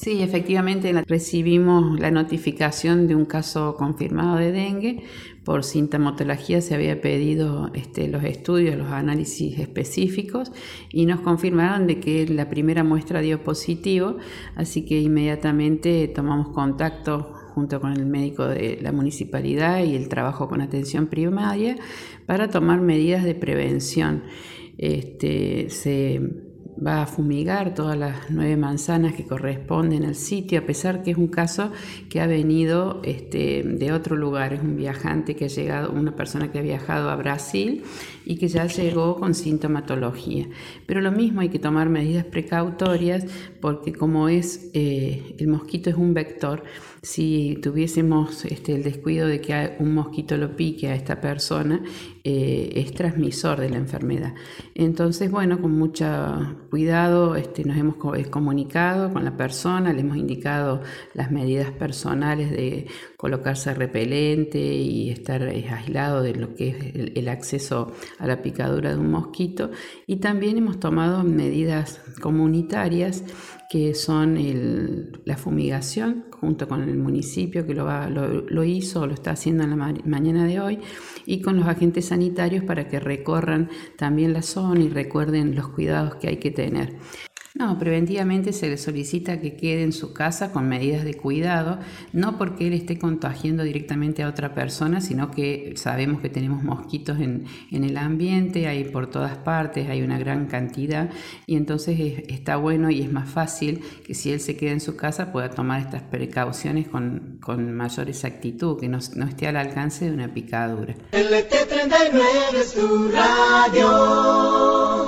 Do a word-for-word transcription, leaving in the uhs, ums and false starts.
Sí, efectivamente recibimos la notificación de un caso confirmado de dengue. Por sintomatología se había pedido este, los estudios, los análisis específicos y nos confirmaron de que la primera muestra dio positivo, así que inmediatamente tomamos contacto junto con el médico de la municipalidad y el trabajo con atención primaria para tomar medidas de prevención. Este, se va a fumigar todas las nueve manzanas que corresponden al sitio, a pesar que es un caso que ha venido este, de otro lugar. Es un viajante que ha llegado, una persona que ha viajado a Brasil y que ya llegó con sintomatología. Pero lo mismo, hay que tomar medidas precautorias porque como es eh, el mosquito es un vector. Si tuviésemos este, el descuido de que un mosquito lo pique a esta persona, eh, es transmisor de la enfermedad. Entonces, bueno, con mucho cuidado este, nos hemos comunicado con la persona, le hemos indicado las medidas personales de colocarse repelente y estar aislado de lo que es el, el acceso a la picadura de un mosquito, y también hemos tomado medidas comunitarias que son el, la fumigación junto con el municipio que lo, va, lo, lo hizo o lo está haciendo en la ma- mañana de hoy, y con los agentes sanitarios para que recorran también la zona y recuerden los cuidados que hay que tener. No, preventivamente se le solicita que quede en su casa con medidas de cuidado, no porque él esté contagiando directamente a otra persona, sino que sabemos que tenemos mosquitos en, en el ambiente, hay por todas partes, hay una gran cantidad, y entonces es, está bueno y es más fácil que si él se queda en su casa pueda tomar estas precauciones con, con mayor exactitud, que no, no esté al alcance de una picadura. L T treinta y nueve es tu radio.